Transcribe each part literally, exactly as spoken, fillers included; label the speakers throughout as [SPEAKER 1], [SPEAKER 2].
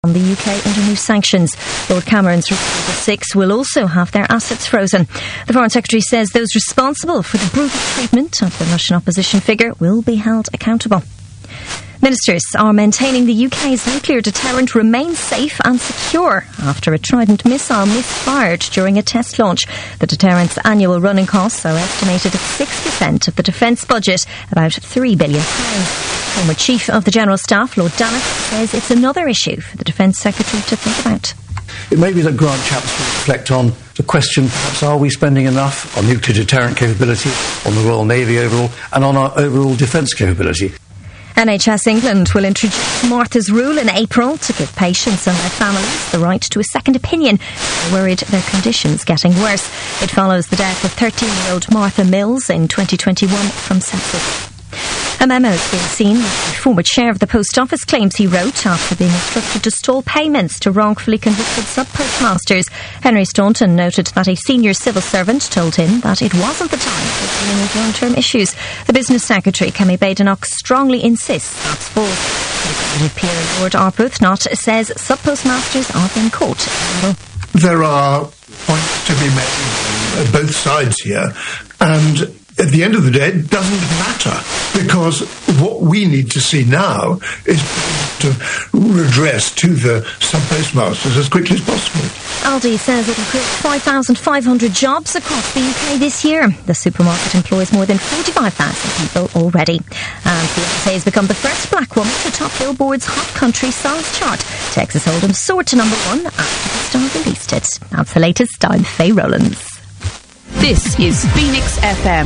[SPEAKER 1] on the U K under new sanctions. Lord Cameron's report the six will also have their assets frozen. The Foreign Secretary says those responsible for the brutal treatment of the Russian opposition figure will be held accountable. Ministers are maintaining the U K's nuclear deterrent remains safe and secure after a Trident missile misfired during a test launch. The deterrent's annual running costs are estimated at six percent of the defence budget, about three billion pounds. Former Chief of the General Staff, Lord Dannatt, says it's another issue for the Defence Secretary to think about.
[SPEAKER 2] It may be that Grant Shapps will reflect on the question, perhaps, are we spending enough on nuclear deterrent capability, on the Royal Navy overall, and on our overall defence capability?
[SPEAKER 1] N H S England will introduce Martha's Rule in April to give patients and their families the right to a second opinion. They're worried their condition's getting worse. It follows the death of thirteen-year-old Martha Mills in twenty twenty-one from sepsis. A memo has been seen with the former chair of the Post Office claims he wrote after being instructed to stall payments to wrongfully convicted sub-postmasters. Henry Staunton noted that a senior civil servant told him that it wasn't the time for dealing with long-term issues. The Business Secretary, Kemi Badenoch, strongly insists that's false. Executive Peer Lord Arbuthnot says sub-postmasters are being caught.
[SPEAKER 3] There are points to be made on both sides here, and at the end of the day, it doesn't matter, because what we need to see now is to redress to the sub-postmasters as quickly as possible.
[SPEAKER 1] Aldi says it will create five thousand five hundred jobs across the U K this year. The supermarket employs more than forty-five thousand people already. And Beyonce has become the first black woman to top Billboard's Hot Country Songs chart. Texas Hold'em soared to number one after the star released it. That's the latest. I'm Faye Rowlands.
[SPEAKER 4] This is Phoenix F M.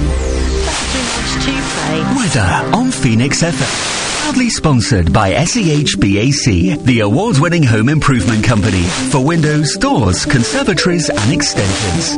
[SPEAKER 5] Weather on Phoenix F M. Proudly sponsored by S E H B A C, the award-winning home improvement company for windows, doors, conservatories and extensions.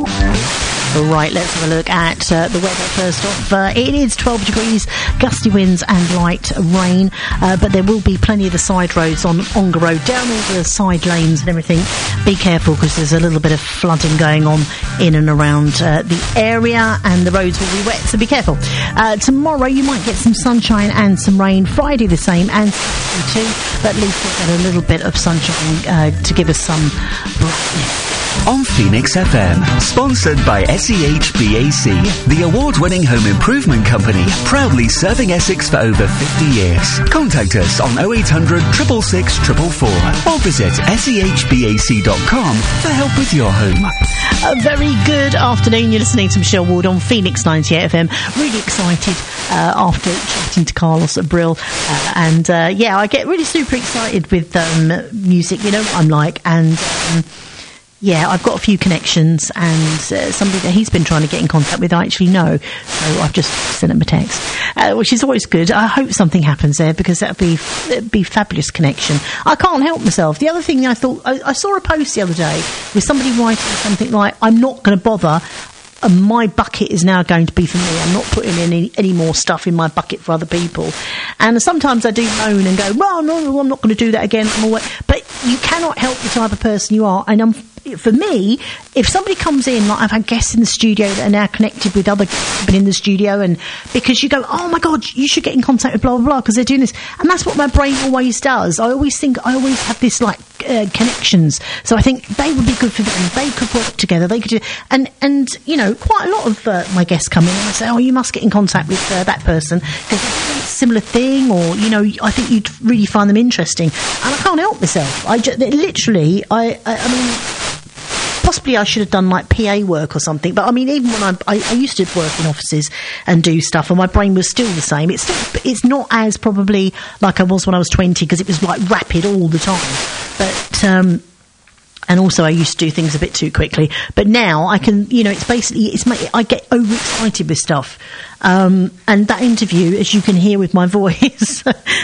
[SPEAKER 6] Right, let's have a look at uh, the weather first off. Uh, it is twelve degrees, gusty winds and light rain, uh, but there will be plenty of the side roads on Ongar Road, down all the side lanes and everything. Be careful, because there's a little bit of flooding going on in and around uh, the area, and the roads will be wet, so be careful. Uh, tomorrow you might get some sunshine and some rain. Friday the same, and Saturday too, but at least we'll get a little bit of sunshine uh, to give us some brightness.
[SPEAKER 5] On Phoenix F M, sponsored by S E H B A C, the award-winning home improvement company, proudly serving Essex for over fifty years. Contact us on oh eight hundred, six six six, four four four or visit S E H B A C dot com for help with your home.
[SPEAKER 6] A very good afternoon. You're listening to Michelle Ward on Phoenix ninety-eight F M. Really excited uh, after chatting to Carlos at Brill. Uh, and uh, yeah, I get really super excited with um, music, you know what I'm like. And um, yeah, I've got a few connections, and uh, somebody that he's been trying to get in contact with I actually know, so I've just sent him a text, uh, which is always good. I hope something happens there, because that'd be that'd be fabulous connection. I can't help myself. The other thing I thought, I, I saw a post the other day with somebody writing something like, I'm not going to bother, and my bucket is now going to be for me. I'm not putting in any, any more stuff in my bucket for other people. And sometimes I do moan and go, well, no, no, I'm not going to do that again. I'm all, but you cannot help the type of person you are. And I'm, for me, if somebody comes in, like I've had guests in the studio that are now connected with other guests in the studio, and because you go, oh my God, you should get in contact with blah, blah, blah, because they're doing this. And that's what my brain always does. I always think, I always have this like uh, connections. So I think they would be good for them. They could work together. They could do, and, and, you know, quite a lot of uh, my guests come in and I say, oh, you must get in contact with uh, that person because they're doing a similar thing, or, you know, I think you'd really find them interesting. And I can't help myself. I just, literally, I, I, I mean, possibly I should have done like P A work or something, but I mean, even when I, I, I used to work in offices and do stuff, and my brain was still the same. It's still, it's not as probably like I was when I was twenty, because it was like rapid all the time. But um, and also I used to do things a bit too quickly. But now I can, you know, it's basically it's my, I get overexcited with stuff. Um, and that interview, as you can hear with my voice,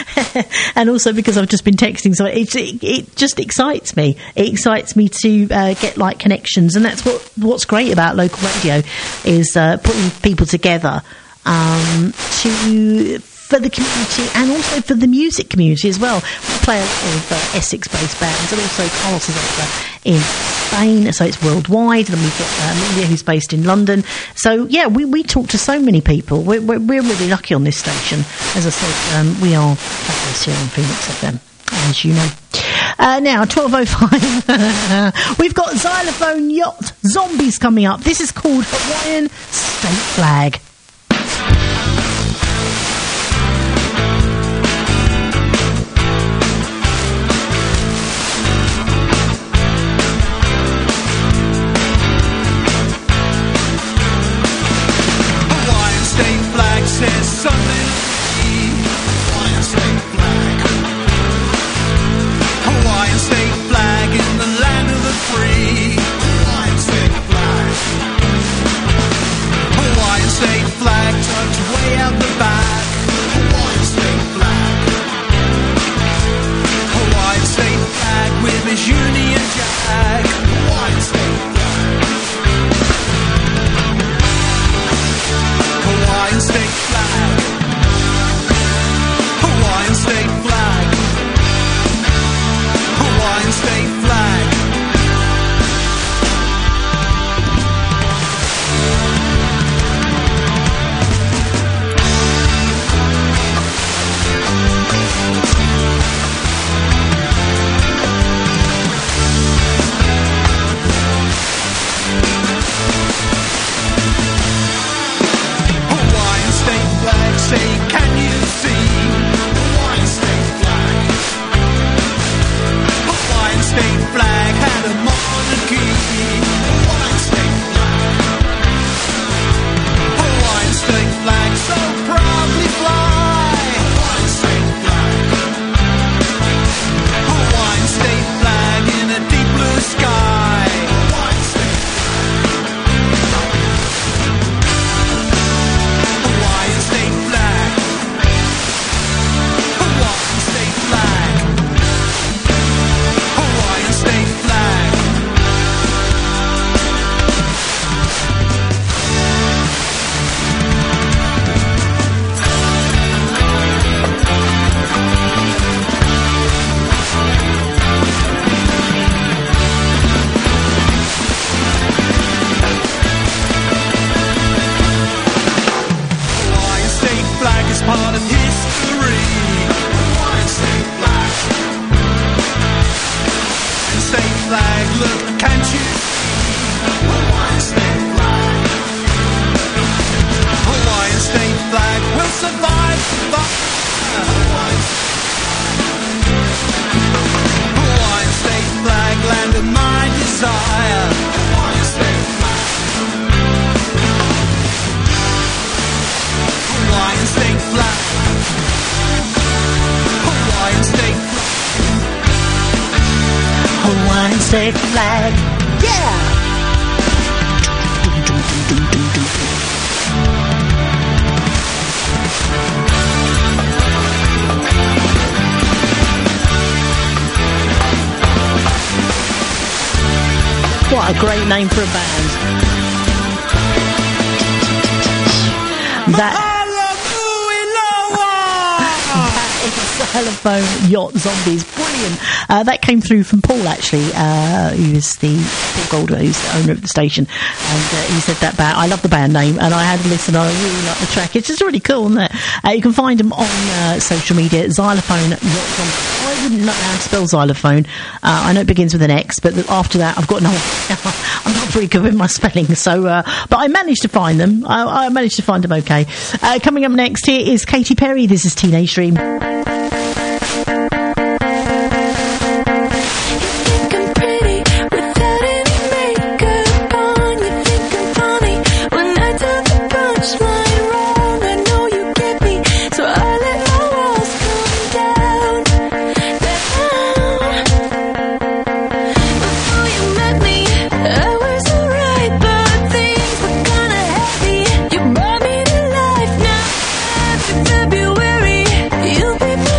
[SPEAKER 6] and also because I've just been texting, so it, it, it just excites me. It excites me to uh, get like connections, and that's what what's great about local radio is uh, putting people together um, to. For the community and also for the music community as well. We play a lot of uh, Essex-based bands, and also Carlos is over in Spain, so it's worldwide. And we've got uh, Amelia, who's based in London. So yeah, we, we talk to so many people. We're, we're, we're really lucky on this station. As I said, um, we are fabulous here on Phoenix F M, as you know. Uh, now, twelve oh five. We've got Xylophone Yacht Zombies coming up. This is called Hawaiian State Flag.
[SPEAKER 7] Says something to me. Hawaiian state flag. Hawaiian state flag in the land of the free. Hawaiian state flag. Hawaiian state flag tucked way out the back. Hawaiian state flag. Hawaiian state flag with his Union Jack. Hawaiian state flag. Hawaiian state flag. Hawaiian state flag. Hawaiian state flag. Say, can you see Hawaiian state flag? Hawaiian state flag had a monarchy. Hawaiian state flag. Hawaiian state flag so proudly fly. Hawaiian state flag. Hawaiian state flag in a deep blue sky. Hawaiian state flag. Hawaiian state flag. Hawaiian state flag. Hawaiian state flag. Hawaiian state flag is part of history. Hawaiian state flag. And state flag, look, can't you see? Hawaiian state flag. Hawaiian state flag will survive the fire. Hawaiian Hawaiian state flag, land of my desire. Hawaiian state flag. Hawaiian state flag. Hawaiian state flag.
[SPEAKER 6] Hawaiian state flag. Yeah! What a great name for a band. That Xylophone Yacht Zombies, brilliant. Uh, that came through from Paul, actually, uh, who is the Paul Golder, who's the owner of the station, and uh, he said that band. I love the band name, and I had a listen. I really like the track. It's just really cool, isn't it? Uh, you can find them on uh, social media. Xylophone Yacht Zombies. I wouldn't know how to spell xylophone. Uh, I know it begins with an X, but after that, I've got no. I'm not very good with my spelling, so. Uh, but I managed to find them. I, I managed to find them okay. Uh, coming up next here is Katy Perry. This is Teenage Dream.
[SPEAKER 8] You brought me to life now. After February, you'll be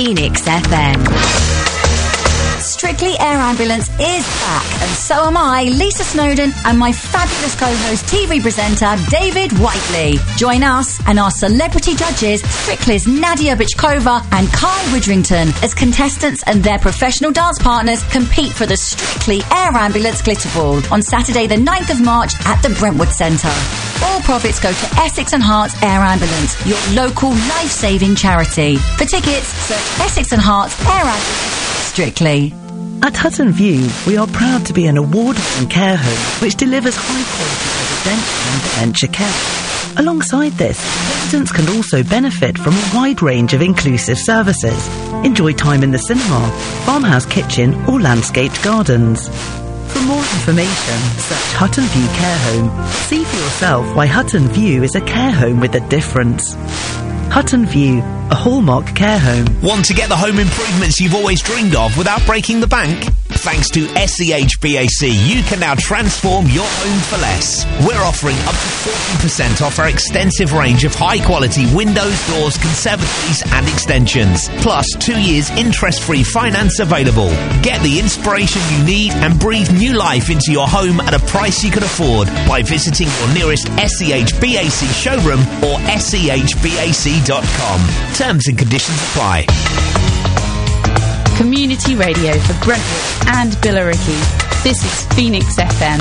[SPEAKER 8] Phoenix F M. Strictly Air Ambulance is back, and so am I, Lisa Snowdon, and my fabulous co-host T V presenter David Whiteley. Join us and our celebrity judges, Strictly's Nadia Bichkova and Kai Widrington, as contestants and their professional dance partners compete for the Strictly Air Ambulance Glitter Ball on Saturday the ninth of March at the Brentwood Centre. All profits go to Essex and Herts Air Ambulance, your local life-saving charity. For tickets, search Essex and Herts Air Ambulance Strictly.
[SPEAKER 9] At Hutton View, we are proud to be an award-winning care home which delivers high-quality residential and dementia care. Alongside this, residents can also benefit from a wide range of inclusive services. Enjoy time in the cinema, farmhouse kitchen or landscaped gardens. For more information, search Hutton View Care Home. See for yourself why Hutton View is a care home with a difference. Hutton View, a hallmark care home.
[SPEAKER 10] Want to get the home improvements you've always dreamed of without breaking the bank? Thanks to S E H B A C, you can now transform your home for less. We're offering up to forty percent off our extensive range of high-quality windows, doors, conservatories and extensions. Plus, two years interest-free finance available. Get the inspiration you need and breathe new life into your home at a price you can afford by visiting your nearest S E H B A C showroom or S E H B A C dot com. Terms and conditions apply.
[SPEAKER 4] Community radio for Brentwood and Billericay. This is Phoenix F M.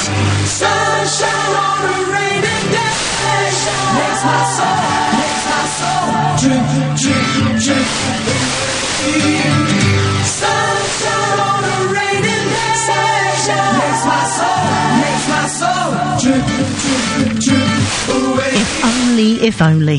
[SPEAKER 7] Sunshine on a rainy day makes my soul, makes my soul drip, drip, drip. Sunshine on a rainy day makes my soul, makes my soul drip, drip, drip away.
[SPEAKER 6] If only, if only.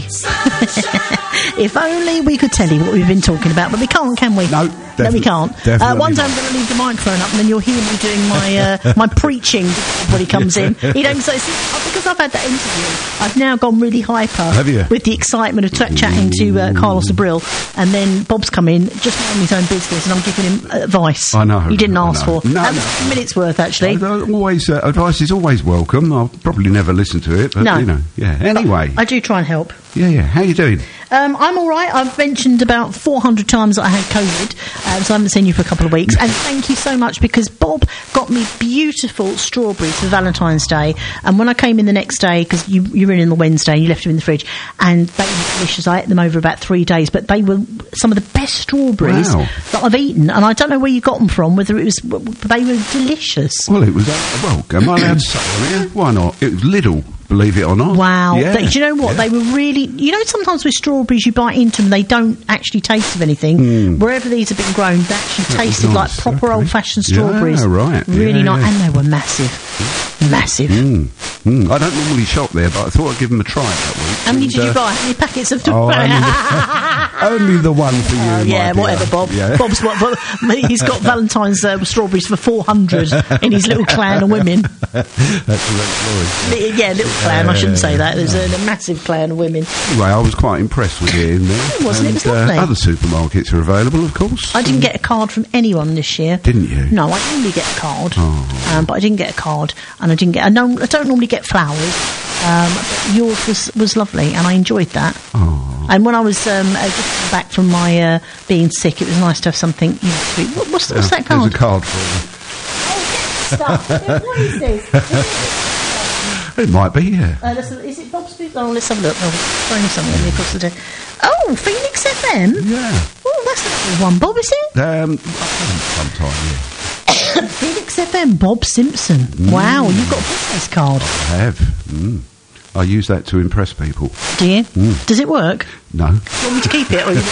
[SPEAKER 6] If only we could tell you what we've been talking about, but we can't, can we?
[SPEAKER 11] No,
[SPEAKER 6] no, we can't. Uh, one day I'm going to leave the microphone up, and then you'll hear me doing my uh, my preaching when he comes in. You know, so see, because I've had that interview, I've now gone really hyper.
[SPEAKER 11] Have you?
[SPEAKER 6] With the excitement of t- chatting to uh, Carlos Abril, and then Bob's come in, just minding his own business, and I'm giving him advice.
[SPEAKER 11] I know.
[SPEAKER 6] You didn't
[SPEAKER 11] I
[SPEAKER 6] ask
[SPEAKER 11] know.
[SPEAKER 6] for.
[SPEAKER 11] No,
[SPEAKER 6] that
[SPEAKER 11] no.
[SPEAKER 6] was a minute's worth, actually.
[SPEAKER 11] I, I always uh, advice is always welcome. I'll probably never listen to it, but
[SPEAKER 6] No.
[SPEAKER 11] you know, yeah. Anyway,
[SPEAKER 6] I do try and help.
[SPEAKER 11] yeah, yeah. How you doing?
[SPEAKER 6] Um, I'm all right. I've mentioned about four hundred times that I had COVID, um, so I haven't seen you for a couple of weeks. And thank you so much, because Bob got me beautiful strawberries for Valentine's Day. And when I came in the next day, because you, you were in on the Wednesday and you left them in the fridge, and they were delicious. I ate them over about three days, but they were some of the best strawberries
[SPEAKER 11] Wow.
[SPEAKER 6] that I've eaten. And I don't know where you got them from, whether it was, they were delicious.
[SPEAKER 11] Well, it was. Uh, well, am I allowed to say on here? Why not? It was Lidl. Believe it or not.
[SPEAKER 6] Wow.
[SPEAKER 11] Yeah.
[SPEAKER 6] They- do you know what?
[SPEAKER 11] Yeah.
[SPEAKER 6] They were really... You know, sometimes with strawberries, you bite into them, they don't actually taste of anything.
[SPEAKER 11] Mm.
[SPEAKER 6] Wherever these have been grown, they actually
[SPEAKER 11] That was
[SPEAKER 6] tasted like
[SPEAKER 11] nice,
[SPEAKER 6] proper
[SPEAKER 11] okay.
[SPEAKER 6] old-fashioned
[SPEAKER 11] Yeah,
[SPEAKER 6] strawberries.
[SPEAKER 11] right.
[SPEAKER 6] Really
[SPEAKER 11] Yeah,
[SPEAKER 6] nice.
[SPEAKER 11] yeah.
[SPEAKER 6] And they were massive. Massive.
[SPEAKER 11] Mm. Mm. I don't normally shop there, but I thought I'd give them a try that week.
[SPEAKER 6] How many
[SPEAKER 11] and,
[SPEAKER 6] did you
[SPEAKER 11] uh,
[SPEAKER 6] buy? How many packets of
[SPEAKER 11] Oh,
[SPEAKER 6] strawberries?
[SPEAKER 11] only, only the one for you.
[SPEAKER 6] Oh,
[SPEAKER 11] my
[SPEAKER 6] yeah,
[SPEAKER 11] dear.
[SPEAKER 6] whatever, Bob.
[SPEAKER 11] Yeah.
[SPEAKER 6] Bob's what, Bob, he's got Valentine's uh, strawberries for four hundred in his little clan of women.
[SPEAKER 11] That's a great
[SPEAKER 6] Li- Yeah, little clan. I shouldn't say that. There's a, a massive clan of women.
[SPEAKER 11] Anyway, I was quite impressed with it in there.
[SPEAKER 6] It wasn't, it
[SPEAKER 11] and,
[SPEAKER 6] was lovely.
[SPEAKER 11] Uh, other supermarkets are available, of course.
[SPEAKER 6] I didn't get a card from anyone this year.
[SPEAKER 11] Didn't you?
[SPEAKER 6] No, I didn't really get a card.
[SPEAKER 11] Oh.
[SPEAKER 6] Um, but I didn't get a card, and I didn't get. I don't, I don't normally get flowers. Um, but yours was was lovely, and I enjoyed that.
[SPEAKER 11] Oh.
[SPEAKER 6] And when I was um, uh, just coming back from my uh, being sick, it was nice to have something. You know, sweet. What, what's, what's that card?
[SPEAKER 11] There's a card for
[SPEAKER 6] Stuff. What is this?
[SPEAKER 11] you. It might be, yeah.
[SPEAKER 6] Uh, let's- is it Bob's Boots? Oh, let's have a look. Oh, throwing something at me across the day. Oh, Phoenix F M.
[SPEAKER 11] Yeah.
[SPEAKER 6] Oh, that's a little one, Bob, is it?
[SPEAKER 11] Um, sometime, yeah.
[SPEAKER 6] Phoenix F M, Bob Simpson.
[SPEAKER 11] Mm.
[SPEAKER 6] Wow, you've got a business card.
[SPEAKER 11] I have. Mm. I use that to impress people.
[SPEAKER 6] Do you?
[SPEAKER 11] Mm.
[SPEAKER 6] Does it work?
[SPEAKER 11] No.
[SPEAKER 6] Do you want me to keep it? Or you...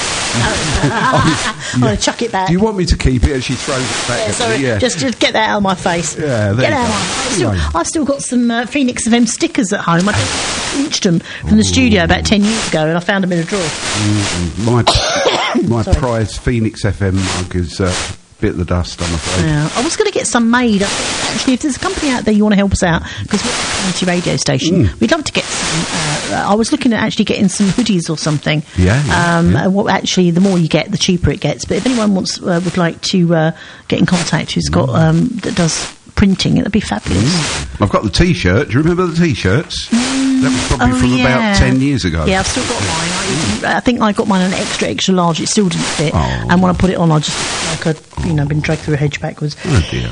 [SPEAKER 6] I'm going to chuck it back.
[SPEAKER 11] Do you want me to keep it? And she throws it back
[SPEAKER 6] Yeah,
[SPEAKER 11] at
[SPEAKER 6] sorry,
[SPEAKER 11] me? Yeah.
[SPEAKER 6] just, just get that out of my face.
[SPEAKER 11] Yeah, there
[SPEAKER 6] get
[SPEAKER 11] you
[SPEAKER 6] out
[SPEAKER 11] go.
[SPEAKER 6] of my face. I've still,
[SPEAKER 11] Anyway.
[SPEAKER 6] I've still got some uh, Phoenix F M stickers at home. I pinched them from the studio about ten years ago, and I found them in a drawer.
[SPEAKER 11] Mm, my my
[SPEAKER 6] Sorry.
[SPEAKER 11] prized Phoenix F M mug is uh, bit the dust, I'm afraid.
[SPEAKER 6] Yeah. I was going to get some made. I think, actually, if there's a company out there you want to help us out, because we're a community radio station,
[SPEAKER 11] Mm.
[SPEAKER 6] we'd love to get some. Uh, I was looking at actually getting some hoodies or something.
[SPEAKER 11] Yeah, yeah,
[SPEAKER 6] Um,
[SPEAKER 11] yeah.
[SPEAKER 6] uh, Well, actually, the more you get, the cheaper it gets. But if anyone wants, uh, would like to uh, get in contact, who's got um, that does printing, it'd be fabulous.
[SPEAKER 11] I've got the T-shirt. Do you remember the T-shirts? That was probably
[SPEAKER 6] Oh,
[SPEAKER 11] from
[SPEAKER 6] yeah.
[SPEAKER 11] about ten years ago.
[SPEAKER 6] Yeah, I've still got mine. I, I think I got mine an extra, extra large. It still didn't fit.
[SPEAKER 11] Oh.
[SPEAKER 6] And when I put it on, I just like I'd, you know, been dragged through a hedge backwards.
[SPEAKER 11] Oh dear.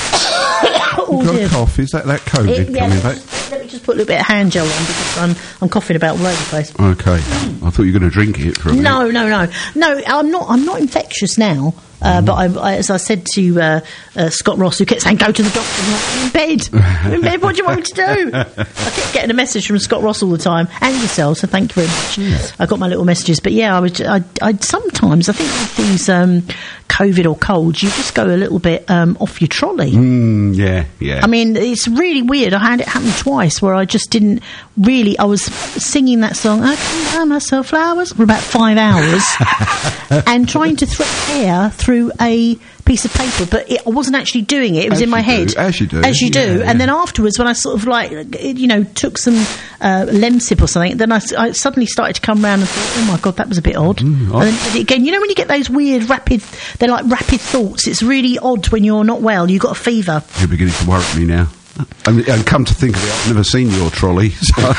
[SPEAKER 6] Oh,
[SPEAKER 11] You've got
[SPEAKER 6] dear.
[SPEAKER 11] a cough. Is that that COVID
[SPEAKER 6] It- yeah,
[SPEAKER 11] coming
[SPEAKER 6] let,
[SPEAKER 11] back?
[SPEAKER 6] me just, let me just put a little bit of hand gel on because I'm I'm coughing about all over the place.
[SPEAKER 11] Okay. I thought you were going to drink it for a minute.
[SPEAKER 6] No, no, no, no. I'm not. I'm not infectious now. Uh,
[SPEAKER 11] Mm.
[SPEAKER 6] But I, I, as I said to uh, uh, Scott Ross, who kept saying, "Go to the doctor." I'm like, "I'm in bed. I'm in bed. What do you want me to do?" I kept getting a message from Scott Ross all the time, and yourself. So thank you very much. I got my little messages, but yeah, I would. I, I sometimes I think with these um, COVID or colds, you just go a little bit um, off your trolley.
[SPEAKER 11] Mm, yeah, yeah.
[SPEAKER 6] I mean, it's really weird. I had it happen twice where I just didn't really. I was singing that song, "I can buy myself flowers," for about five hours, and trying to thread hair through a piece of paper, but it, I wasn't actually doing it. It was
[SPEAKER 11] As
[SPEAKER 6] in my
[SPEAKER 11] you
[SPEAKER 6] head,
[SPEAKER 11] do, as you do,
[SPEAKER 6] as you
[SPEAKER 11] yeah,
[SPEAKER 6] do.
[SPEAKER 11] yeah.
[SPEAKER 6] And then afterwards, when I sort of like, you know, took some uh, Lemsip or something, then I, s- I suddenly started to come round and thought, "Oh my god, that was a bit odd."
[SPEAKER 11] Mm,
[SPEAKER 6] and then again, you know, when you get those weird, rapid, they're like rapid thoughts. It's really odd when you're not well. You've got a fever.
[SPEAKER 11] You're beginning to worry me now. And, and come to think of it, I've never seen your trolley. So.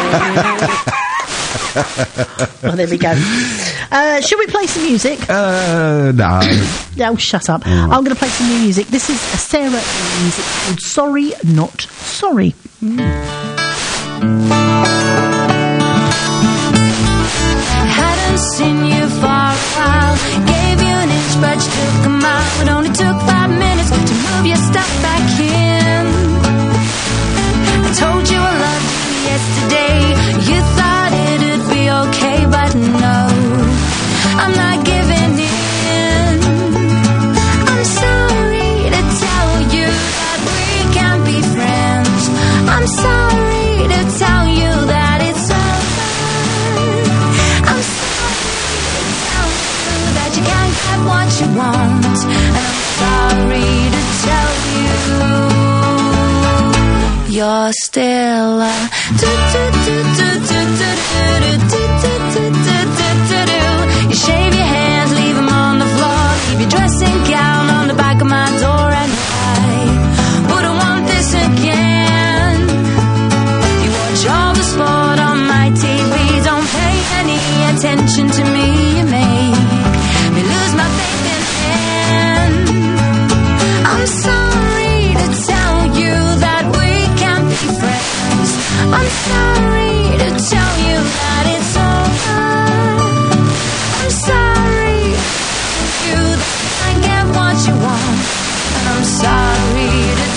[SPEAKER 6] Well, there we go. Uh, should we play some music?
[SPEAKER 11] Uh, no.
[SPEAKER 6] Oh, shut up. I'm going to play some new music. This is Sarah Louise. It's called Sorry Not Sorry.
[SPEAKER 12] Hadn't seen you for a while. Gave you an inch, but you took a mile. It only took five minutes to move your stuff back in. you're still a you shave your hands, leave them on the floor, keep your dressing gown on the back of my door, and I wouldn't want this again. You watch all the sport on my T V, don't pay any attention to me, you make me lose my faith in men. I'm sorry to tell you that we can't be friends. I'm sorry to tell you that it's over. I'm sorry you that I get what you want, and I'm sorry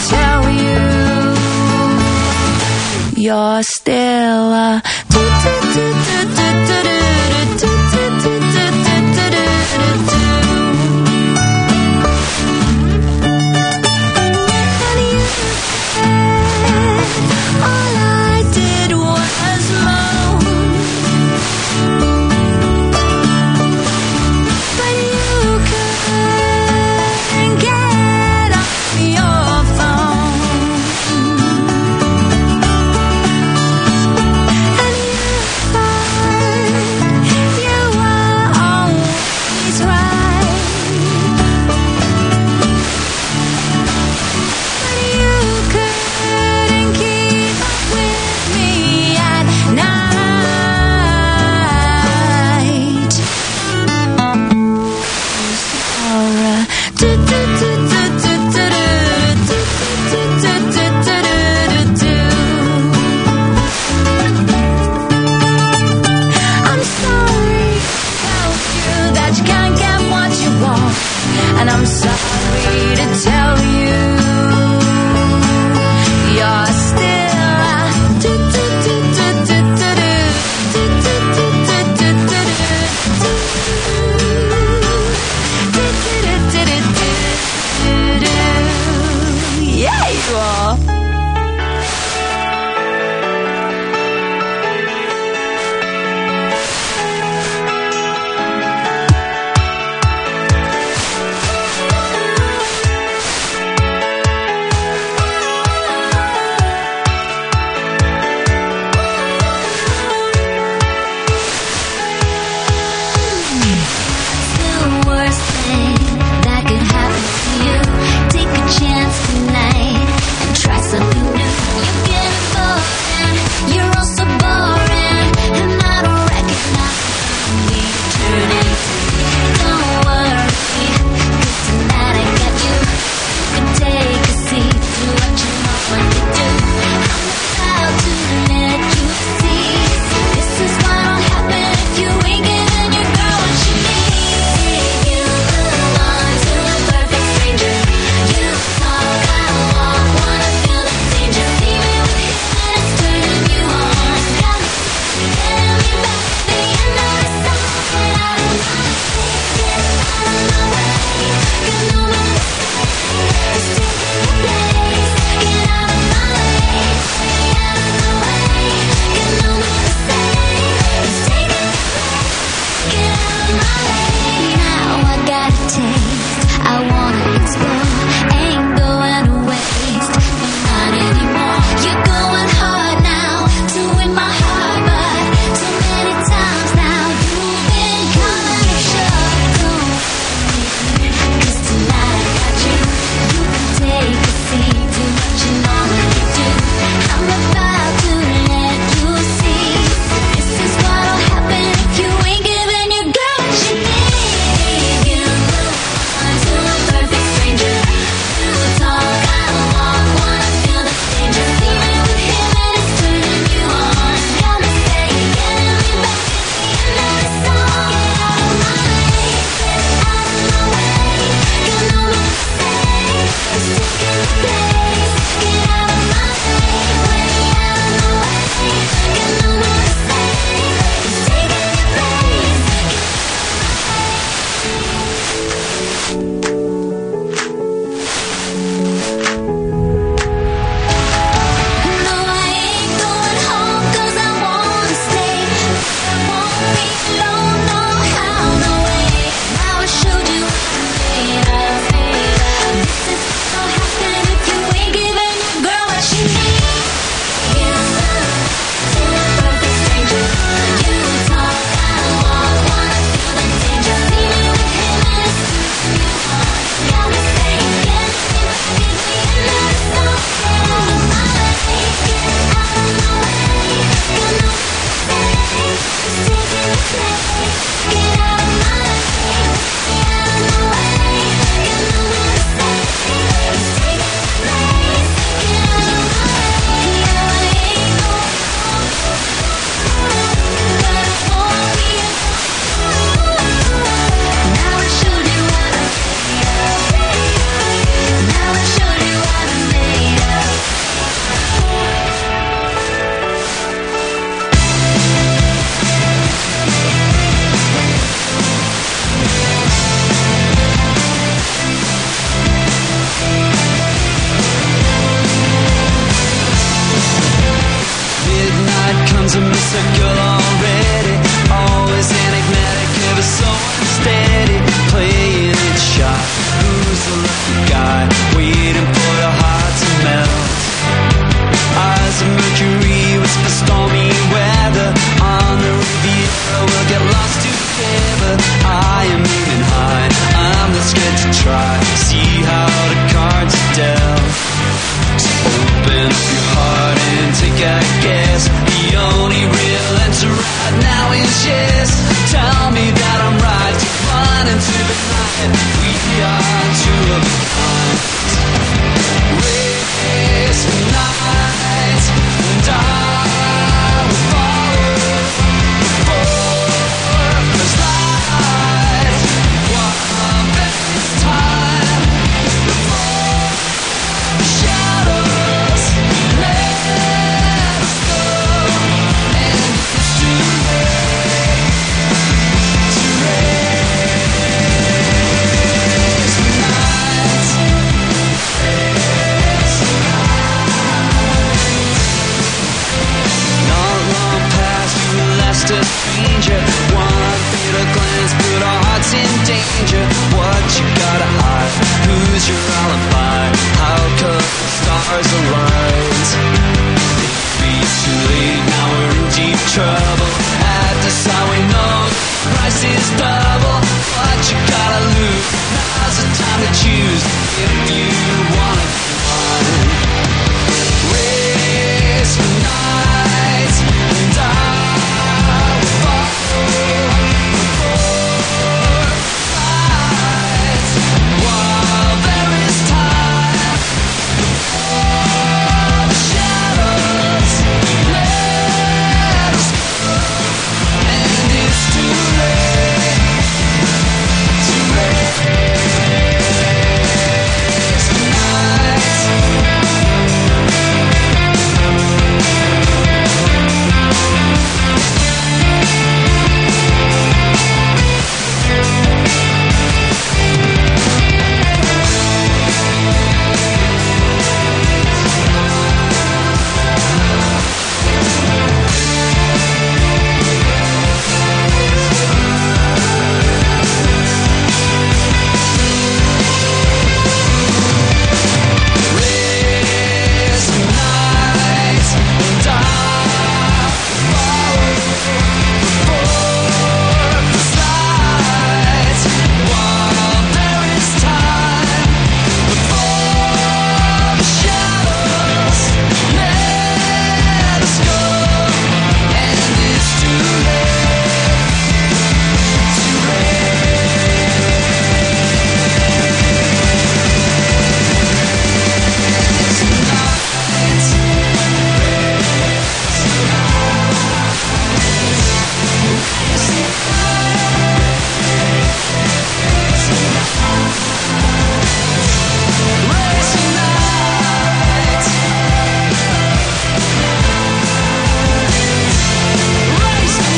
[SPEAKER 12] to tell you you're still a all I did was moan, but you couldn't get off your phone, and you thought you were always right, but you couldn't keep up with me at night. Sarah, do do do do do do do do do do do. I'm sorry to tell you that you can't get what you want, and I'm sorry to tell you you're still a do do do do do do do do do do do do. Yeah, you are. The worst thing that could happen to you. Take a chance tonight and
[SPEAKER 13] Eyes are mystical already, always enigmatic, ever so unsteady, playing it shy. Who's the lucky guy, waiting for the heart to melt? Eyes of Mercury, whisper stormy weather. On the Riviera, we'll get lost together. I am aiming high, I'm not scared to try. See how the cards are dealt. So open up your heart and take a guess. The only real answer right now is yes. Tell me that I'm right to run into the night. We are two of a kind. Race the night, and I will follow before there's light. One best time before the shadows let us go, and it's too late to raise the night. Not long past you left a stranger. One fatal glance put our hearts in danger. What you gotta hide? Who's your alibi? How could the stars align? It'd be too late, now we're in deep trouble. At this time we know the price is double. What you gotta lose? Now's the time to choose if you wanna be mine. Race the night, and I will follow before light. While there is time before the shadows let us go, and it's too late to raise the night. Raise the night, and I follow before the light. While there is time before the shadows let us go, and it's too late to raise the night. Raise the night. Raise the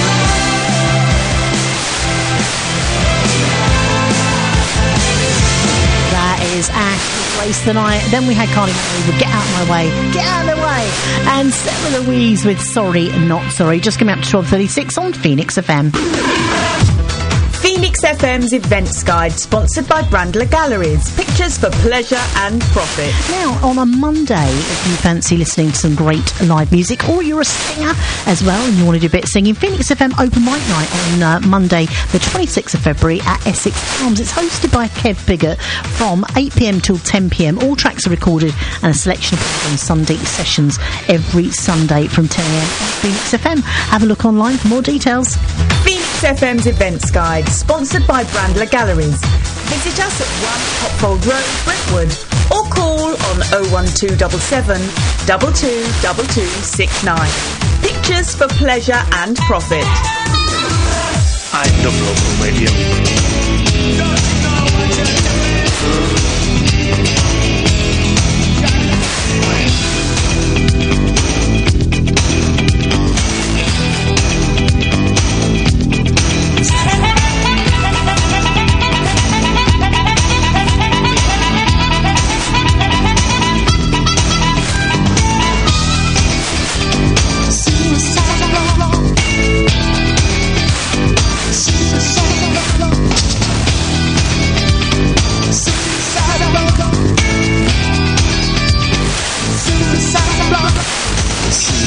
[SPEAKER 6] That is Ash, Race the Night. Then we had Carly Minogue with Get Out of My Way, Get Out of the Way, and Sarah Louise with Sorry Not Sorry. Just coming up to twelve thirty-six on Phoenix F M.
[SPEAKER 14] Phoenix F M's Events Guide, sponsored by Brandler Galleries. Pictures for pleasure and profit.
[SPEAKER 6] Now, on a Monday, if you fancy listening to some great live music, or you're a singer as well and you want to do a bit of singing, Phoenix F M Open Mic Night on uh, Monday, the twenty-sixth of February at Essex Arms. It's hosted by Kev Biggott from eight p.m. till ten p.m. All tracks are recorded and a selection of on Sunday sessions every Sunday from ten a.m. on Phoenix F M. Have a look online for more details.
[SPEAKER 14] Phoenix F M's Events Guide, sponsored by Brandler Galleries. Visit us at one Hopfold Road, Brentwood, or call on oh one two seven seven, two two two two six nine. Pictures for pleasure and profit.
[SPEAKER 15] I love local radio.
[SPEAKER 7] Suicide.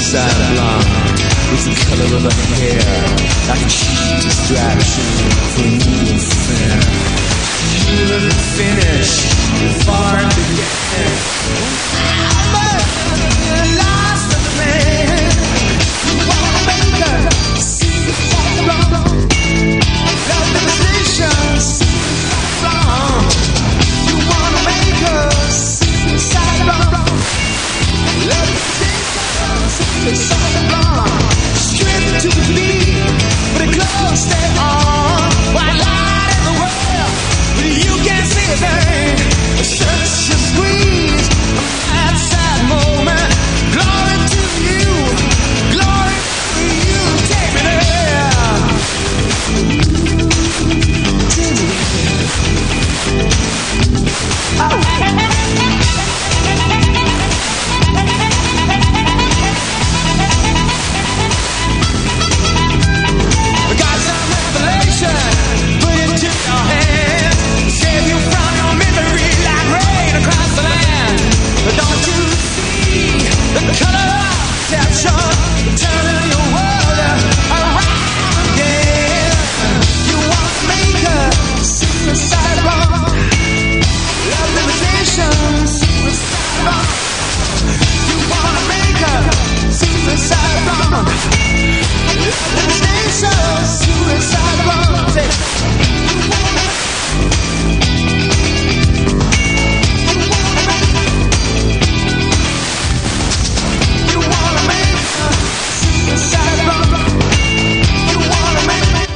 [SPEAKER 13] suicide blonde is the color of her hair, like a cheap distraction for a new affair. You look the finish, far to get there. But the last of the man, you wanna make her suicide blonde. Love demonstrations, suicide blonde. You wanna make her suicide blonde. Love demonstrations, suicide blonde. Stripped to the beat, but the clothes stay on. Why light in the world, but you can't see a thing. Search and squeeze, that sad moment. Glory to you, glory to you. Take me there. We got some revelation, put it to your hands, save you from your misery like rain across the land. But don't you see the color of deception, turning your world around again? You want to make a suicide bomb, love limitation, suicide bomb. You want to make a suicide bomb, love limitation, suicide bomb. Say, you want to You wanna make a suicide bomb. You wanna make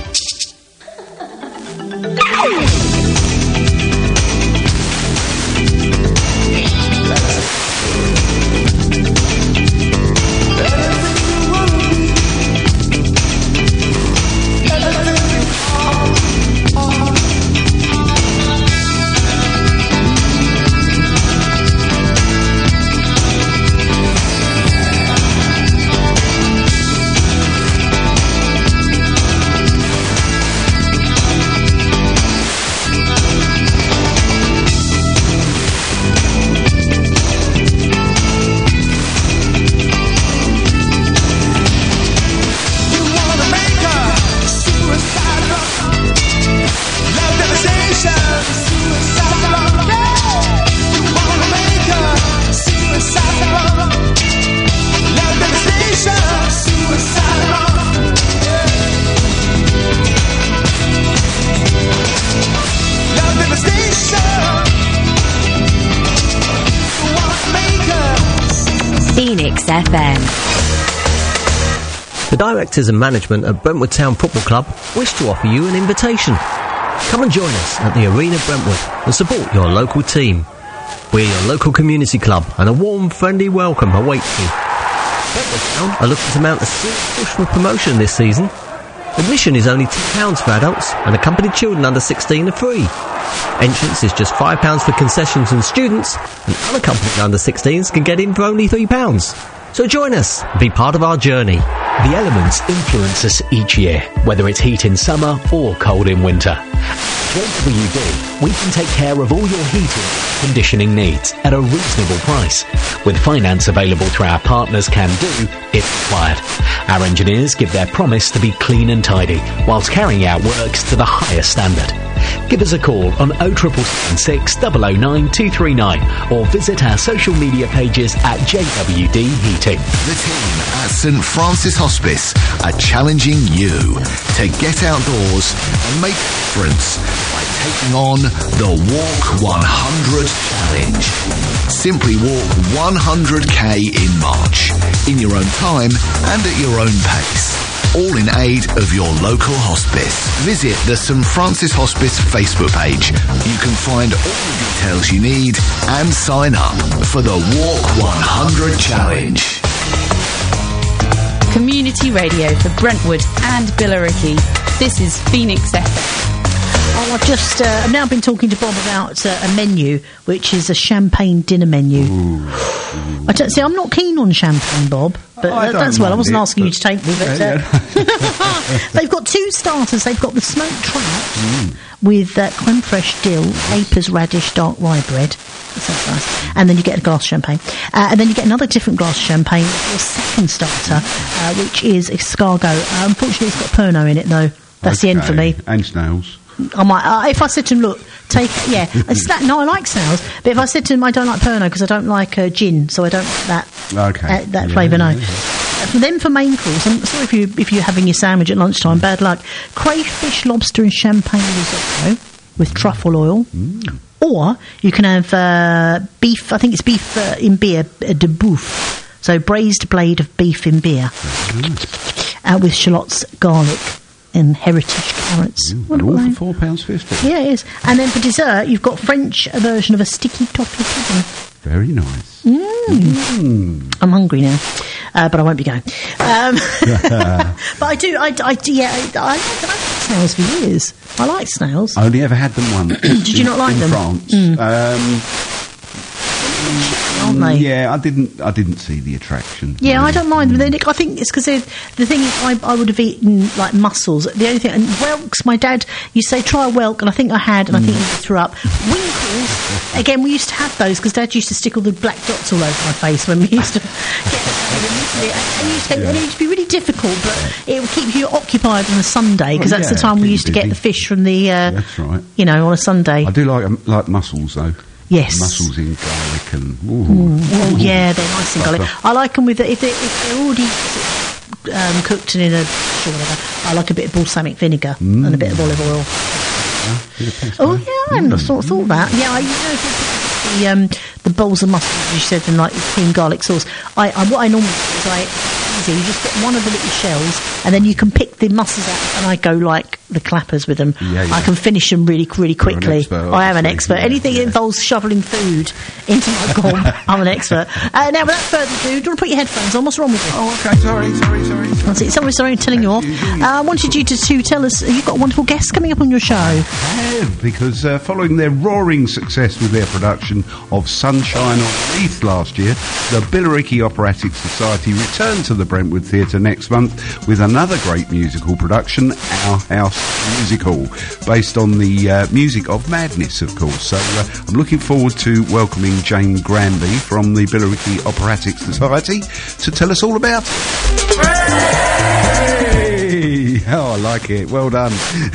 [SPEAKER 1] Phoenix F M.
[SPEAKER 16] The directors and management at Brentwood Town Football Club wish to offer you an invitation. Come and join us at the Arena Brentwood and support your local team. We're your local community club and a warm, friendly welcome awaits you. Brentwood Town are looking to mount a serious push for promotion this season. Admission is only ten pounds for adults and accompanied children under sixteen are free. Entrance is just five pounds for concessions and students, and unaccompanied under sixteens can get in for only three pounds. So join us and be part of our journey.
[SPEAKER 17] The elements influence us each year, whether it's heat in summer or cold in winter. At J W D, we can take care of all your heating and conditioning needs at a reasonable price, with finance available through our partners Can Do if required. Our engineers give their promise to be clean and tidy, whilst carrying out works to the highest standard. Give us a call on oh seven seven six, double oh nine, two three nine or visit our social media pages at J W D Heating.
[SPEAKER 18] The team at St Francis Hospice are challenging you to get outdoors and make a difference by taking on the Walk one hundred Challenge. Simply walk one hundred k in March, in your own time and at your own pace. All in aid of your local hospice. Visit the St Francis Hospice Facebook page. You can find all the details you need and sign up for the Walk one hundred Challenge.
[SPEAKER 4] Community radio for Brentwood and Billericay. This is Phoenix F M.
[SPEAKER 6] Oh, I've just uh, I've now been talking to Bob about uh, a menu, which is a champagne dinner menu.
[SPEAKER 11] Ooh.
[SPEAKER 6] I don't see. I'm not keen on champagne, Bob. But
[SPEAKER 11] I
[SPEAKER 6] uh,
[SPEAKER 11] don't
[SPEAKER 6] that's well. I
[SPEAKER 11] mind
[SPEAKER 6] wasn't
[SPEAKER 11] it,
[SPEAKER 6] asking you
[SPEAKER 11] but-
[SPEAKER 6] to take me. But
[SPEAKER 11] Yeah,
[SPEAKER 6] uh, they've got two starters. They've got the smoked trout with uh, creme fraiche dill, capers, radish, dark rye bread. That sounds nice. And then you get a glass of champagne. Uh, and then you get another different glass of champagne for your second starter, uh, which is escargot. Uh, unfortunately, it's got Pernod in it, though. That's the end for me.
[SPEAKER 11] And snails.
[SPEAKER 6] I might, uh, if I said to him, look, take, yeah, a sla- no, I like snails, but if I said to him, I don't like Pernod because I don't like uh, gin, so I don't like that,
[SPEAKER 11] Okay.
[SPEAKER 6] uh, that
[SPEAKER 11] Yeah,
[SPEAKER 6] flavour, no.
[SPEAKER 11] yeah, yeah.
[SPEAKER 6] Uh, For them, for main course, I'm sorry if, you, if you're having your sandwich at lunchtime, bad luck. Crayfish, lobster and champagne risotto with truffle oil.
[SPEAKER 11] Mm.
[SPEAKER 6] Or you can have uh, beef, I think it's beef uh, in beer, uh, de bouffe. So braised blade of beef in beer. Uh, with shallots, garlic and heritage carrots.
[SPEAKER 11] Mm,
[SPEAKER 6] What
[SPEAKER 11] and all
[SPEAKER 6] about
[SPEAKER 11] for four pounds fifty.
[SPEAKER 6] yeah, it is. And then for dessert, you've got French version of a sticky toffee pudding.
[SPEAKER 11] Very nice.
[SPEAKER 6] Mm. I'm hungry now, uh, but I won't be going. Um, but I do, I, I do, yeah, I, I, I've had snails for years. I like snails.
[SPEAKER 11] I only ever had them once.
[SPEAKER 6] Did you
[SPEAKER 11] in-
[SPEAKER 6] not like
[SPEAKER 11] in
[SPEAKER 6] them?
[SPEAKER 11] France.
[SPEAKER 6] Mm.
[SPEAKER 11] Um,
[SPEAKER 6] Aren't they?
[SPEAKER 11] Yeah, I didn't. I didn't see the attraction.
[SPEAKER 6] Yeah, I don't mind them. Then I think it's because the thing is, I, I would have eaten like mussels. The only thing, and whelks. My dad used to say try a whelk, and I think I had, and I think he threw up. Winkles. Again, we used to have those because Dad used to stick all the black dots all over my face when we used to get them. And, it used to, and it used to be really difficult, but it would keep you occupied on a Sunday because
[SPEAKER 11] Well,
[SPEAKER 6] that's
[SPEAKER 11] yeah,
[SPEAKER 6] the time we
[SPEAKER 11] keep you
[SPEAKER 6] used to get
[SPEAKER 11] busy.
[SPEAKER 6] the fish from the. Uh,
[SPEAKER 11] That's right.
[SPEAKER 6] You know, on a Sunday.
[SPEAKER 11] I do like um, like mussels though.
[SPEAKER 6] Yes.
[SPEAKER 11] Mussels in garlic and. Ooh.
[SPEAKER 6] Mm. Oh yeah, they're nice and garlic.
[SPEAKER 11] Butter.
[SPEAKER 6] I like them with the, if, they, if they're already um, cooked and in a dish or whatever. I like a bit of balsamic vinegar
[SPEAKER 11] Mm.
[SPEAKER 6] and a bit of olive oil. Oh yeah, I hadn't thought, thought that. Yeah, I you know if you put the um, the bowls of mussels, as you said, and like cream garlic sauce. I, I what I normally do is I easy. You just get one of the little shells, and then you can pick the mussels out. And I go like the clappers with them.
[SPEAKER 11] Yeah, yeah.
[SPEAKER 6] I can finish them really, really
[SPEAKER 11] You're an
[SPEAKER 6] quickly.
[SPEAKER 11] expert,
[SPEAKER 6] I am an
[SPEAKER 11] obviously.
[SPEAKER 6] expert.
[SPEAKER 11] Yeah,
[SPEAKER 6] Anything that
[SPEAKER 11] yeah.
[SPEAKER 6] involves shoveling food into my gob, I'm an expert. Uh, now, without further ado, do you want to put your headphones on? What's wrong with you?
[SPEAKER 11] Oh, okay. Sorry, sorry, sorry.
[SPEAKER 6] That's it. Sorry, sorry, I'm telling you off. Uh, I wanted you to, to tell us, you've got a wonderful guest coming up on your show.
[SPEAKER 11] I have, because uh, following their roaring success with their production of Sunshine on Leith last year, the Billericay Operatic Society returned to the Brentwood Theatre next month with another great musical production, Our House Musical, based on the uh, music of Madness, of course. So uh, I'm looking forward to welcoming Jane Granby from the Billericay Operatic Society to tell us all about it. Hey! Oh, I like it. Well done.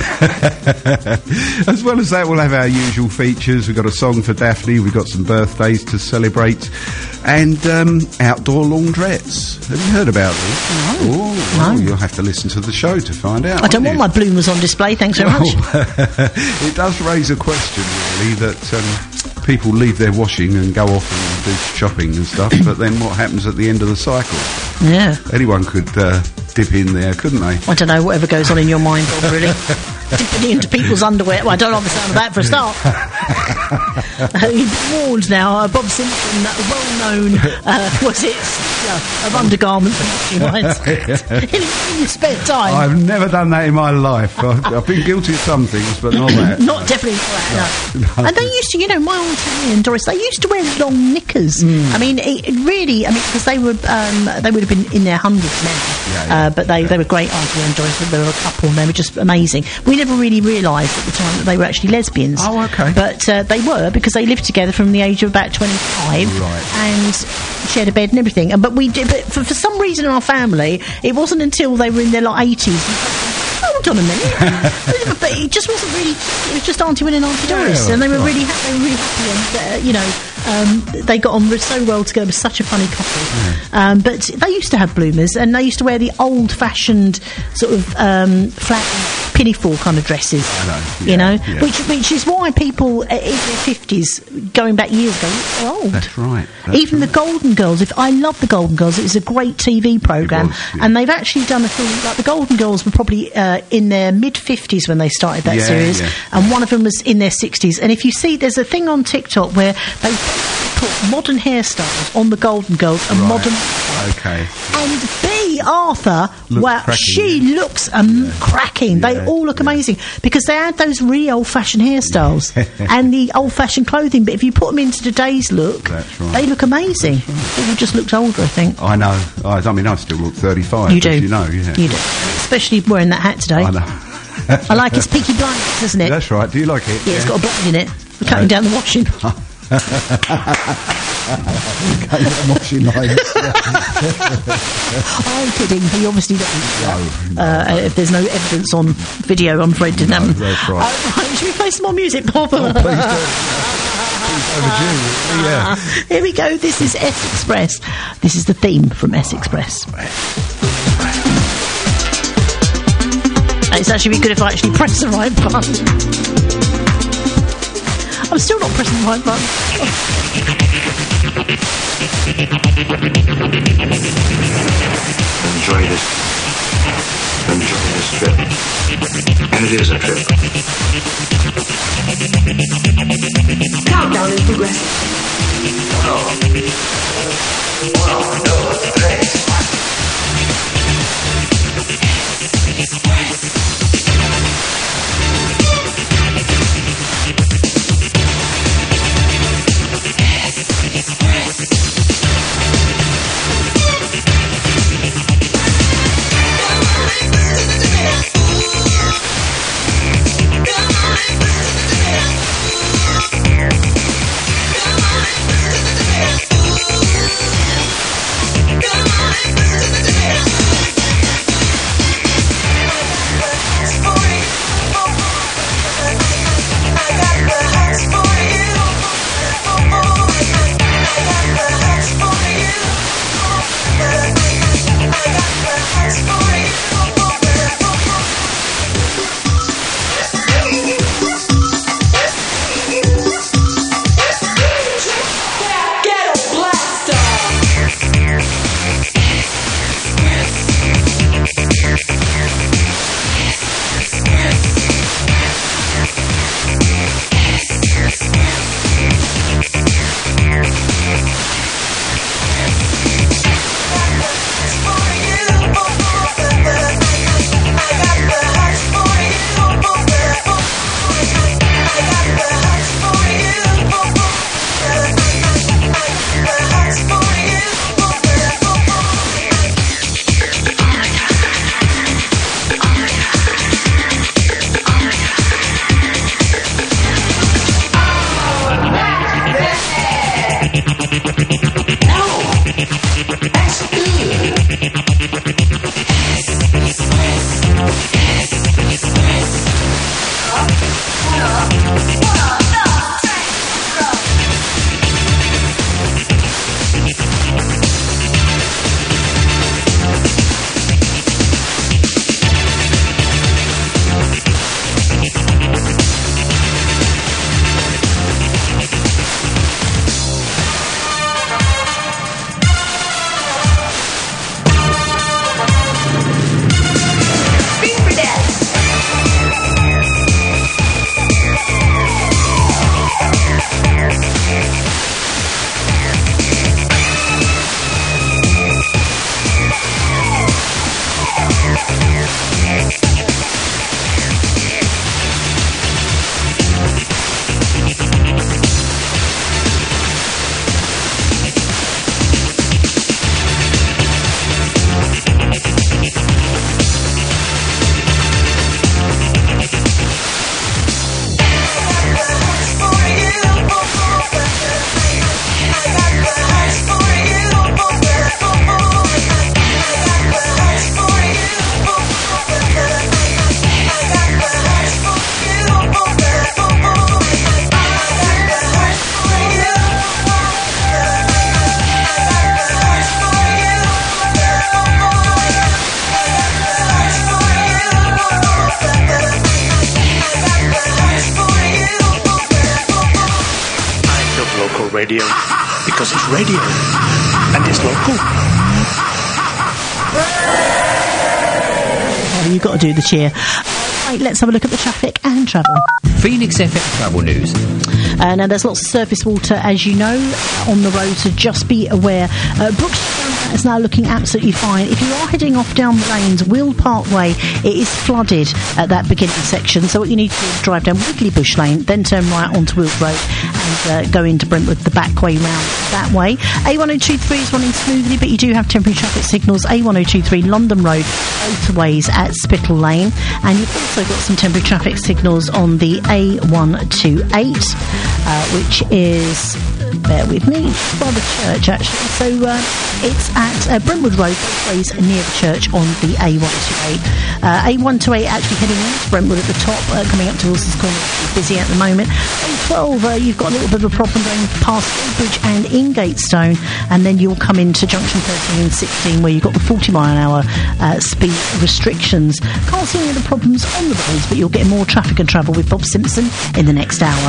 [SPEAKER 11] As well as that, we'll have our usual features. We've got a song for Daphne. We've got some birthdays to celebrate. And um, outdoor laundrettes. Have you heard about this?
[SPEAKER 6] No.
[SPEAKER 11] Oh,
[SPEAKER 6] No.
[SPEAKER 11] well, you'll have to listen to the show to find out.
[SPEAKER 6] I don't
[SPEAKER 11] won't
[SPEAKER 6] want my bloomers on display, thanks very much.
[SPEAKER 11] Well, it does raise a question, really, that um, people leave their washing and go off and do shopping and stuff, but then what happens at the end of the cycle?
[SPEAKER 6] Yeah.
[SPEAKER 11] Anyone could uh, dip in there, couldn't they?
[SPEAKER 6] I don't know, whatever goes on in your mind, Bob, really. Dipping into people's underwear. Well, I don't understand that for a start. uh, you've been warned now. Uh, Bob Simpson, uh, well-known, uh, was it, uh, of undergarments and washing lines. in, in your spare time.
[SPEAKER 11] I've never done that in my life. I've, I've been guilty of some things, but not that.
[SPEAKER 6] Not definitely not that, no.
[SPEAKER 11] No.
[SPEAKER 6] And they used to, you know, my auntie and Doris, they used to wear long knickers.
[SPEAKER 11] Mm.
[SPEAKER 6] I mean, it, it really, I mean, because they were, um, they would have been in their hundreds now.
[SPEAKER 11] Yeah, yeah.
[SPEAKER 6] Uh, but they, they were great, auntie and Doris. They were a couple, and they were just amazing. We never really realised at the time that they were actually lesbians.
[SPEAKER 11] Oh, okay.
[SPEAKER 6] But uh, they were, because they lived together from the age of about twenty-five.
[SPEAKER 11] Right.
[SPEAKER 6] And shared a bed and everything. And but we did, but for, for some reason in our family, it wasn't until they were in their like eighties. Hold on a minute. But it just wasn't really. It was just Auntie Win and Auntie Doris,
[SPEAKER 11] Yeah,
[SPEAKER 6] and they were
[SPEAKER 11] right.
[SPEAKER 6] really, ha- they were really happy, and uh, you know, um, they got on so well together. It was such a funny couple. Um, but they used to have bloomers, and they used to wear the old-fashioned sort of um, flat pinafore kind of dresses.
[SPEAKER 11] I know,
[SPEAKER 6] you
[SPEAKER 11] yeah,
[SPEAKER 6] know,
[SPEAKER 11] yeah.
[SPEAKER 6] which which is why people uh, in their fifties, going back years ago, are old.
[SPEAKER 11] That's right. That's
[SPEAKER 6] Even the Golden Girls. If I love the Golden Girls, it was a great T V program,
[SPEAKER 11] It was, yeah.
[SPEAKER 6] and they've actually done a film. Like the Golden Girls were probably uh, in their mid fifties when they started that
[SPEAKER 11] Yeah,
[SPEAKER 6] series,
[SPEAKER 11] yeah.
[SPEAKER 6] and one of them was in their sixties. And if you see, there's a thing on TikTok where they put modern hairstyles on the Golden Girls and
[SPEAKER 11] Right.
[SPEAKER 6] modern,
[SPEAKER 11] Okay.
[SPEAKER 6] and there Kay Arthur,
[SPEAKER 11] Looks
[SPEAKER 6] wow,
[SPEAKER 11] cracking,
[SPEAKER 6] she
[SPEAKER 11] yeah.
[SPEAKER 6] looks um, cracking. They
[SPEAKER 11] Yeah,
[SPEAKER 6] all look amazing because they had those really old-fashioned hairstyles and the old-fashioned clothing. But if you put them into today's look,
[SPEAKER 11] That's right.
[SPEAKER 6] they look amazing. They all just looked older, I think.
[SPEAKER 11] I know. I, I mean, I still look thirty-five.
[SPEAKER 6] You do.
[SPEAKER 11] as You know, yeah.
[SPEAKER 6] You do, especially wearing that hat today.
[SPEAKER 11] I know.
[SPEAKER 6] I like his Peaky Blinders, isn't it?
[SPEAKER 11] That's right. Do you like it?
[SPEAKER 6] Yeah, it's got a blind in it. We're cutting
[SPEAKER 11] Uh,
[SPEAKER 6] down the washing.
[SPEAKER 11] Cutting down washing lines.
[SPEAKER 6] I'm kidding. He obviously doesn't. No, no. Uh, if there's no evidence on video, I'm afraid to
[SPEAKER 11] No,
[SPEAKER 6] them.
[SPEAKER 11] that's right.
[SPEAKER 6] Uh, right. Should we play some more music, Bob?
[SPEAKER 11] Oh, please do. Overdue. Yeah.
[SPEAKER 6] Here we go. This is S Express. This is the theme from S Express. It's actually be good if I actually press the right button. I'm still not pressing the right button.
[SPEAKER 19] Enjoy this. Enjoy this trip. And it is a trip.
[SPEAKER 7] Countdown is progressing.
[SPEAKER 19] Uno, dos, tres.
[SPEAKER 15] Radio because it's radio and it's local.
[SPEAKER 6] Oh, you've got to do the cheer. Right, let's have a look at the traffic and travel.
[SPEAKER 20] Phoenix F M Travel News.
[SPEAKER 6] Uh, now, there's lots of surface water, as you know, on the road, so just be aware. Uh, Brookshire it's now looking absolutely fine. If you are heading off down the lanes, Wild Parkway, it is flooded at that beginning section. So what you need to do is drive down Wiggly Bush Lane, then turn right onto Wild Road and uh, go into Brentwood the back way round that way. A one oh two three is running smoothly, but you do have temporary traffic signals. A one oh two three London Road, both ways at Spittal Lane. And you've also got some temporary traffic signals on the A one two eight, uh, which is, bear with me, by the church actually. So uh, it's at uh, Brentwood Road, both ways near the church on the A one two eight. Uh, A one two eight actually heading into Brentwood at the top, uh, coming up to Wilson's Corner, busy at the moment. A twelve, uh, you've got a little bit of a problem going past Bridge and Ingatestone, and then you'll come into junction thirteen and sixteen where you've got the forty mile an hour uh, speed restrictions. Can't see any of the problems on the roads, but you'll get more traffic and travel with Bob Simpson in the next hour.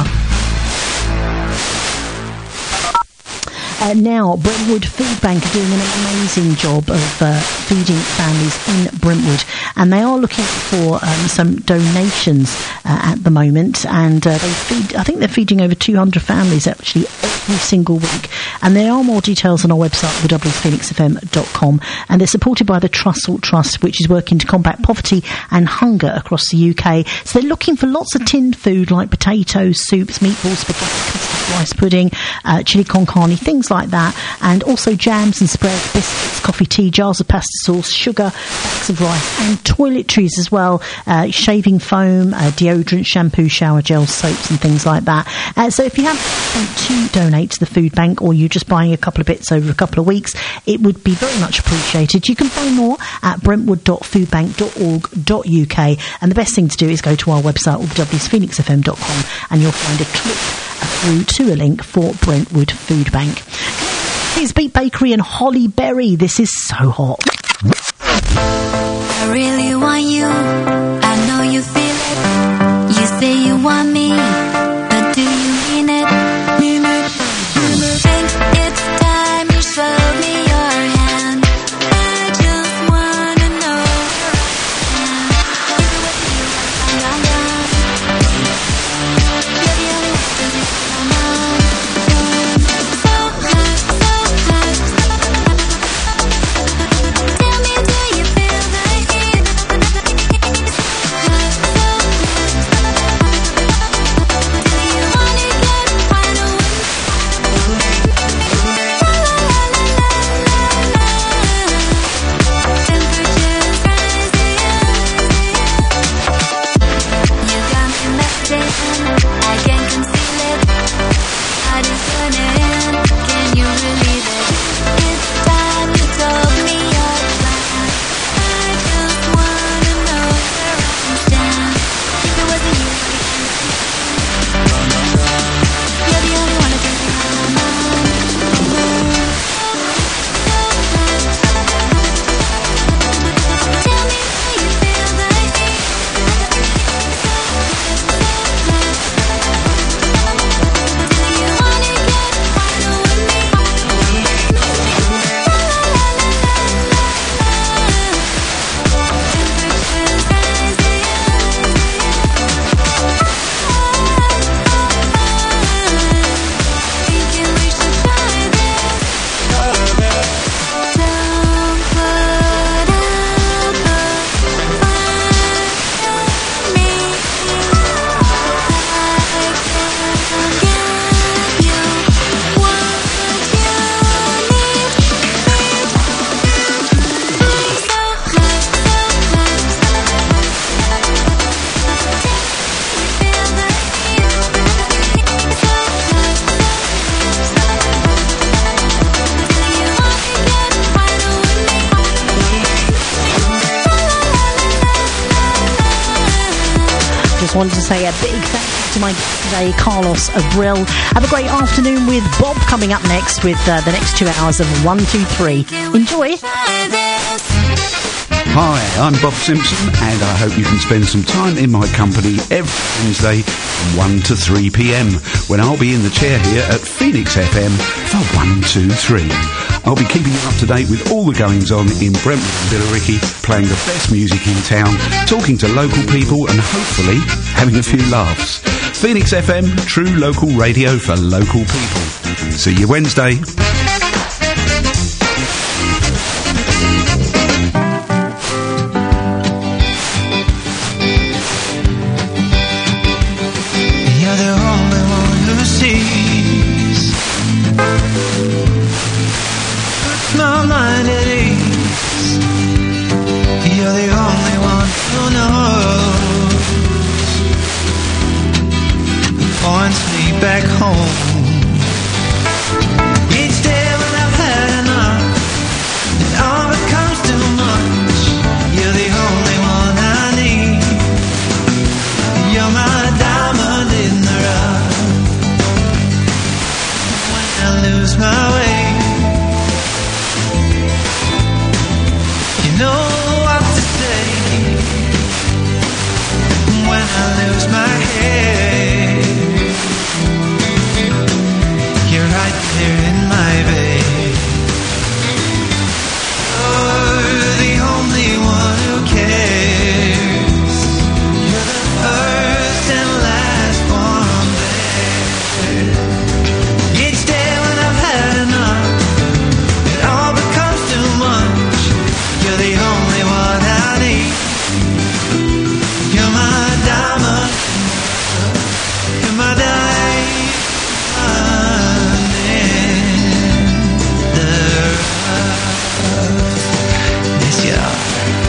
[SPEAKER 6] Uh, now, Brentwood Food Bank are doing an amazing job of uh, feeding families in Brentwood, and they are looking for um, some donations uh, at the moment, and uh, they feed, I think they're feeding over two hundred families actually every single week, and there are more details on our website, w w w dot phoenix f m dot com, and they're supported by the Trussell Trust, which is working to combat poverty and hunger across the U K. So they're looking for lots of tinned food like potatoes, soups, meatballs, spaghetti, custard, rice pudding, uh, chili con carne, things like that, and also jams and spreads, biscuits, coffee, tea, jars of pasta sauce, sugar, bags of rice, and toiletries as well, uh, shaving foam, uh, deodorant, shampoo, shower gel, soaps and things like that. Uh, so if you have to donate to the food bank, or you're just buying a couple of bits over a couple of weeks, it would be very much appreciated. You can find more at brentwood dot food bank dot org dot u k, and the best thing to do is go to our website, w w w dot phoenix f m dot com, and you'll find a click through to a link for Brentwood Food Bank. Here's Beat Bakery and Holly Berry. This is So Hot.
[SPEAKER 12] I really want you, I know you feel it. You say you want me, but do you mean it? Mean it? Think it's time you show me your hand. I just wanna know where I stand. I'm gone. You're the only one who's come on. So hot, so hot. Tell me, do you feel the heat? Hot, so hot. Do you wanna get final with me? La la la la la la. Temperatures rising. You got me meditating, I can't conceal it. I just turning, can you believe it? It's time you told me your plan. I just wanna know where I can stand. If it wasn't you, you're the only one who can be my mind. Tell me, do you feel the heat? Do you wanna get final with me? La la la la la la. Temperatures rising. Thinking we should try this. Don't put up a fight with me.
[SPEAKER 6] Just wanted to say a big thank you to my guest today, Carlos Abril. Have a great afternoon with Bob coming up next with uh, the next two hours of one two three. Enjoy.
[SPEAKER 11] Hi, I'm Bob Simpson, and I hope you can spend some time in my company every Wednesday from one to three p m, when I'll be in the chair here at Phoenix F M for one two three. I'll be keeping you up to date with all the goings on in Brentwood and Billericay, playing the best music in town, talking to local people, and hopefully having a few laughs. Phoenix F M, true local radio for local people. See you Wednesday.
[SPEAKER 7] your mind at ease. You're the only one who knows, who points me back home. Each day when I've had enough, it all becomes too much. You're the only one I need. You're my diamond in the rough. When I lose my way, you know what to say. When I lose my head, you're right there in my bed. You're the only one who cares. You're the first and last one there. Each day when I've had enough, it all becomes too much. You're the only one I need. You're my diamond. You're my diamond in the rough. Yes, you are.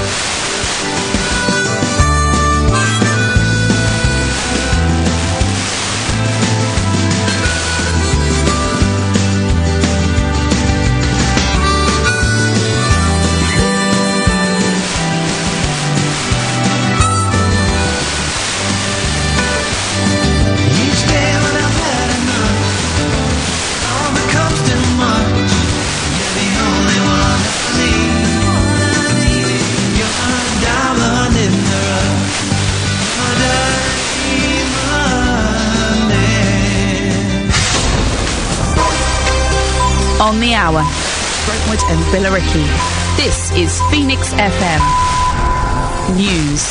[SPEAKER 7] Each day when I've had enough, it all becomes too much. You're the only one I need. You're my diamond in the rough. My diamond in.
[SPEAKER 4] On the hour, Brentwood and Billericay. This is Phoenix F M News.